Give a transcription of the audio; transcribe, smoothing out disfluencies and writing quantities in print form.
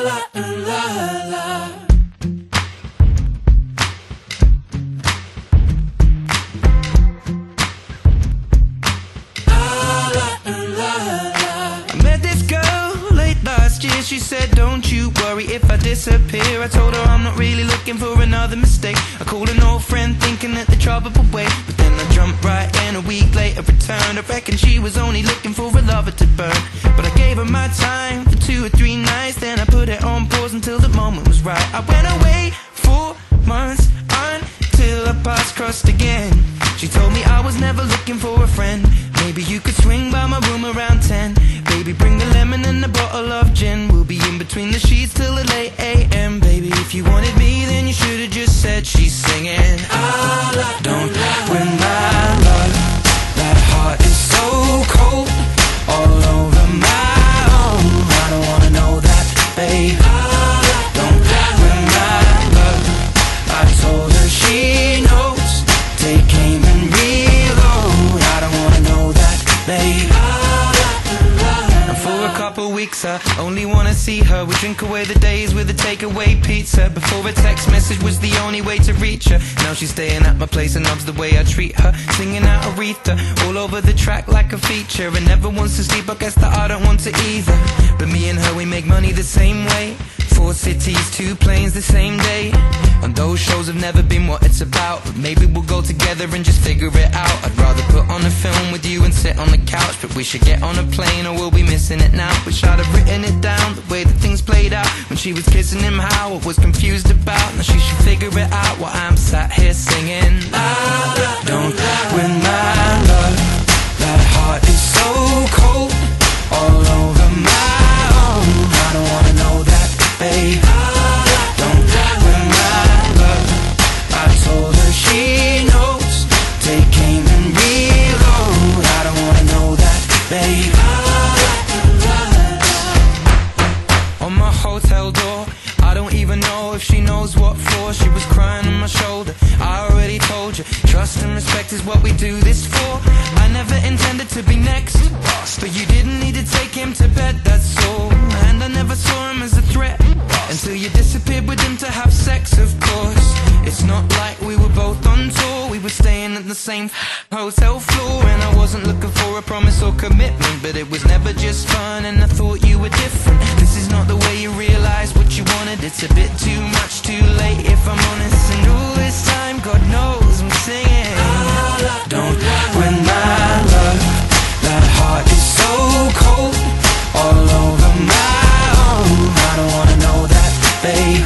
She said, don't you worry if I disappear. I told her I'm not really looking for another mistake. I called an old friend thinking that the trouble would wait, but then I jumped right in. A week later returned. I reckon she was only looking for a lover to burn, but I gave her my time for 2 or 3 nights. Then I put it on pause until the moment was right. I went away 4 months until our paths crossed again. She told me I was never looking for a friend. Maybe you could swing by my room around 10. Baby, bring the lemon and a bottle of gin. We'll be in between the sheets till the late AM. Baby, if you wanted me, then you should've just said she's singing. Don't win my love. That heart is so cold, all over my own. I don't wanna know that, babe. Don't win my love. I told her she knows. Take aim and reload. I don't wanna know that, babe. For a couple weeks I only wanna see her. We drink away the days with a takeaway pizza. Before a text message was the only way to reach her. Now she's staying at my place and loves the way I treat her. Singing out Aretha all over the track like a feature. And never wants to sleep, I guess that I don't want to either. But me and her, we make money the same way. 4 cities, 2 planes the same day. And those shows have never been what it's about, but maybe we'll go together and just figure it out. I'd rather put on a film with you and sit on the couch, but we should get on a plane or we'll be missing it now. Wish I'd have written it down, the way that things played out. When she was kissing him, how I was confused about. Now she should figure it out while I'm sat here singing. Don't win my love. That heart is so cold, all over my own. I don't wanna know that, babe. Don't win my love. I told her she knows. Take aim and reload. I don't wanna know that, babe. On my hotel door, I don't even know if she knows what for. She was crying on my shoulder. I already told you, trust and respect is what we do this for. I never intended to be next, but you didn't need to take him to bed, that's all. And I never saw him as a threat until you disappeared with him to have sex, of course. It's not like we were both on tour. We were staying at the same hotel floor. And I wasn't looking for a promise or commitment, but it was never just fun, and I thought you were different. This is not the way you realize what you wanted. It's a bit too much, too late if I'm honest. And all this time, God knows I'm singing. Don't win my love. That heart is so cold, all over my own. I don't wanna know that, babe.